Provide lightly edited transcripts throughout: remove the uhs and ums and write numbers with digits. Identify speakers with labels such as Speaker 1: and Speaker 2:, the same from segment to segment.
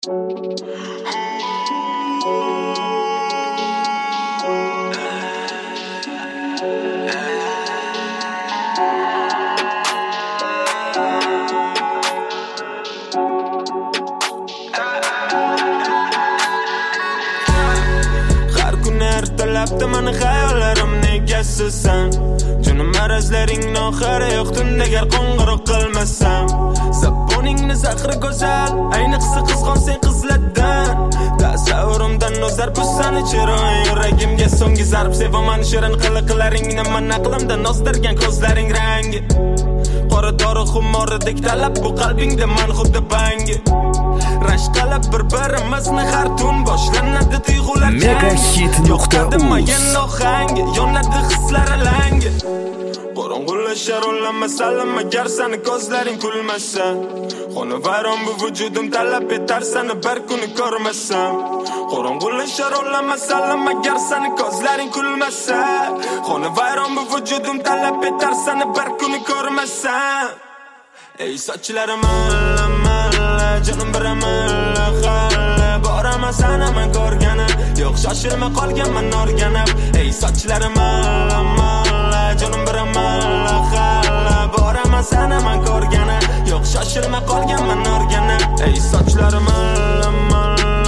Speaker 1: ertalabda mani xayollarimni egasisan. Junim marazlaringni oxiri yo'q tunda agar qo'ng'iroq qilmasam. Zaponingni zahri go'zal, ayniqsa qizg'on sen qizlardan. Tasavvurimdan o'zar bu sani chiroying, yuragimga so'nggi zarb sevaman shirin qiliqlaringni, man aqlimdan ozdirgan ko'zlaring rangi. Qora dori xumoridek talab bu qalbingda man xuddi bangi. Rashqalab bir-birimizni har tun boshlanadi tuyg'ular yo'qadimagan ohangi, yonadi hislar alangi. Qorong'ulashar o'lamasalim agar sani ko'zlaring kulmasa. Xona vayron bu vujudim talab etar sani bir kuni ko'rmasam. Qorong'ulashar o'lamasalim agar sani ko'zlaring kulmasa. Xona vayron bu vujudim talab etar sani bir kuni ko'rmasam. Ey sochlarim alla, canım bir amalla xalla. Boraman sana men ko'rgani, yo'q shoshilma qolganman o'rganib. Ey sochlarim alla, canım bir amalla xalla. Boraman sana men ko'rgani, yo'q shoshilma qolganman o'rganib. Ey sochlarim alla,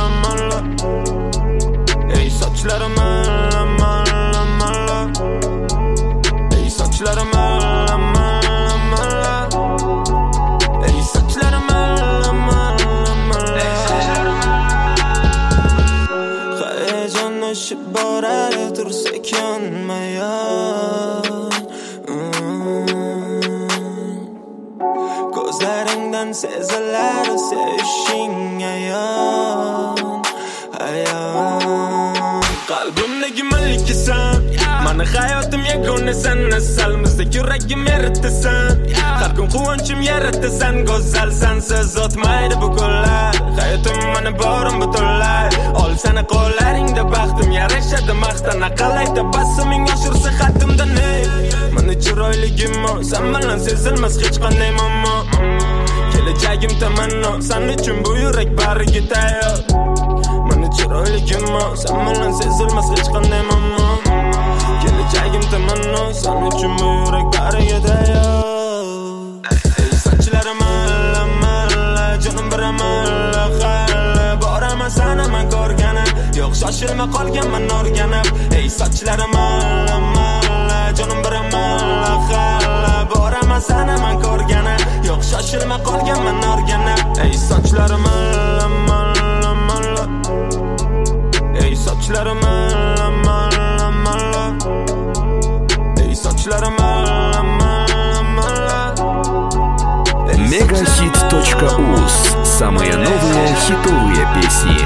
Speaker 1: ey sochlarim alla, ey sochlarim borar tursa yonma-yon. Ko'zlaringdan sezilar sevishing ayon. Qalbimdagi malikisan, mani hayotim yagonasan, asalimizdagi yuragim yaratasan. Har kun quvonchim yaratasan, go'zalsan, siz o'tmaydi bu kunlar. Hayotim mani borim butunlay, ol sani qo'llaringda baxtim yarashadi maqtan aqalayda basiming oshirsa xatimda ne. Mani chiroyligim sen bilan sezilmas hech qanday muammo. Kelajagim tamanno, sen uchun bu yurak bariga tayyor. Mani chiroyligim sen bilan sezilmas hech qanday muammo. Kelajagim tamanno, sen uchun bu yurak bariga tayyor. Ey sochlarim alla, canım bir amalla xalla. Boraman sana men ko'rgani, yo'q shoshilma qolganman o'rganib. Ey sochlarim alla, canım bir amalla xalla. Boraman sana men ko'rgani, yo'q shoshilma qolganman o'rganib. Ey sochlarim alla, ey sochlarim alla, ey sochlarim alla.
Speaker 2: Megahit.uz. Самые новые хитовые песни.